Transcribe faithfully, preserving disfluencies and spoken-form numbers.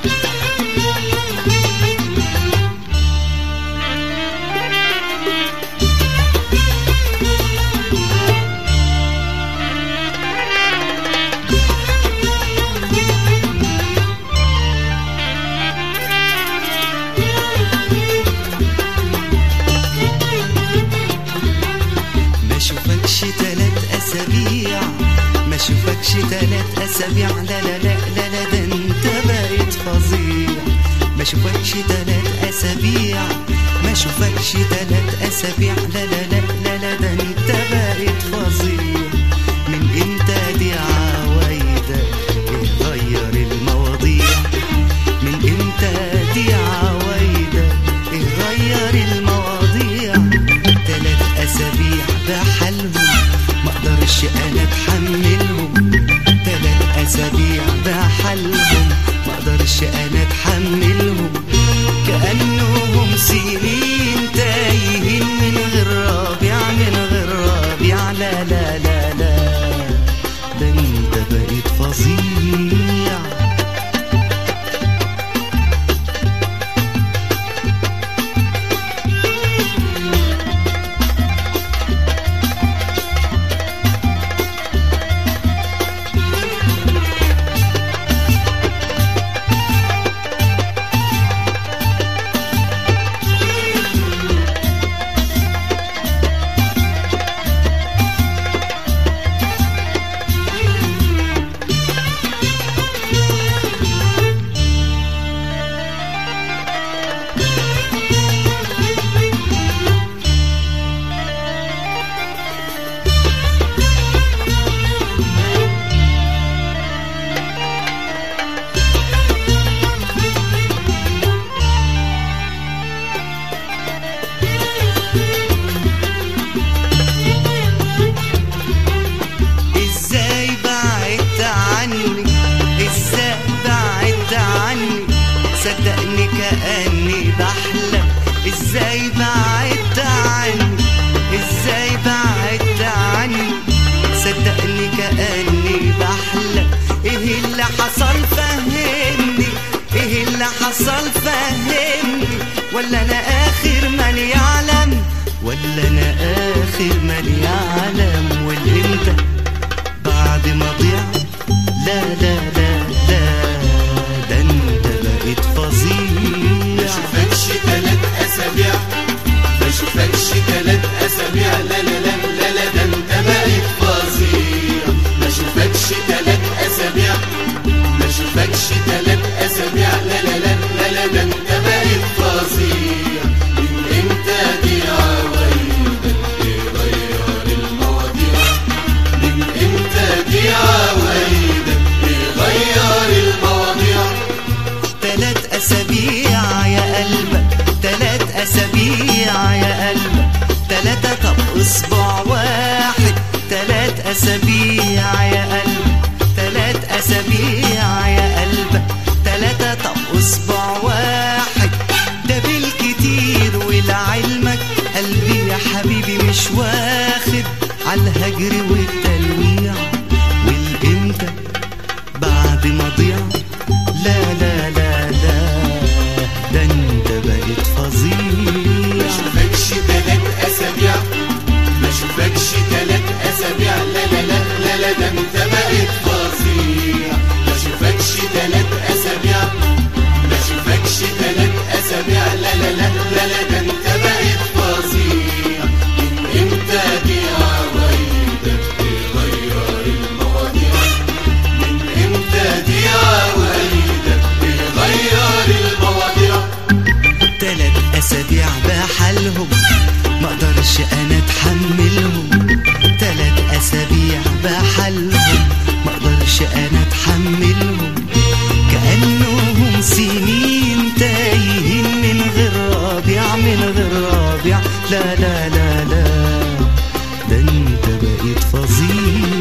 ما اشوفكش تلات اسابيع، لا لا لا لا لا ده انت بقيت فظيع. ما اشوفكش تلات اسابيع، ما اشوفكش تلات اسابيع، لا لا لا لا لا ده انت بقيت فظيع. من امتى دي عوايدة ايه غير المواضيع؟ من امتى دي عوايدة ايه غير المواضيع؟ تلات اسابيع بحالهم ما اقدرش انا اتحملهم، تلات اسابيع بحالهم ما اقدرش انا اتحملهم. كأنهم سنين تايهين من غير رابع، من غير رابع، لا لا لا لا ده انت بقيت فظيع. صدقني كأني بحلم، ازاي بعدت عني، ازاي بعدت عني، صدقني كأني بحلم. ايه اللي حصل فهمني، ايه اللي حصل فهمني، ولا انا اخر من يعلم، ولا انا اخر من يعلم. والامتى بعد ما ضيع، لا لا لا لا ده انت بقيت فظيع. ما اشوفكش تلات اسابيع، ما اشوفكش تلات اسابيع، لا لا لا لا لا ده انت بقيت فظيع. ما اشوفكش تلات اسابيع، ما اشوفكش تلات اسابيع، لا لا لا لا لا ده انت بقيت فظيع. من امتى دي عوايدك تغير المواضيع؟ من امتى دي عوايدك تغير المواضيع؟ تلات اسابيع يا قلبك، تلات اسابيع يا قلبك، تلاتة طب اسبوع واحد، تلات اسابيع يا قلبك، تلات اسابيع يا قلبك، تلاتة طب اسبوع واحد. ده بالكتير ولعلمك قلبي يا حبيبي مش واخد عالهجر والتلويع. والامتى بعد ما ضيع، لا لا لا لا ده انت بقيت فظيع. ما اشوفكش تلات اسابيع، ما اشوفكش تلات اسابيع، لا لا لا لا لا ده انت بقيت فظيع. ما اشوفكش تلات اسابيع، ما اشوفكش تلات اسابيع، لا لا لا لا لا ده انت بقيت فظيع. من امتى دي عوايدك تغير المواضيع؟ من امتى دي عوايدك تغير المواضيع؟ تلات اسابيع بحالهم ما اقدرش انا اتحملهم، تلات اسابيع بحالهم ما اقدرش انا اتحملهم. كأنهم سنين تايهين من غير رابع، من غير رابع، لا لا لا لا ده انت بقيت فظيع.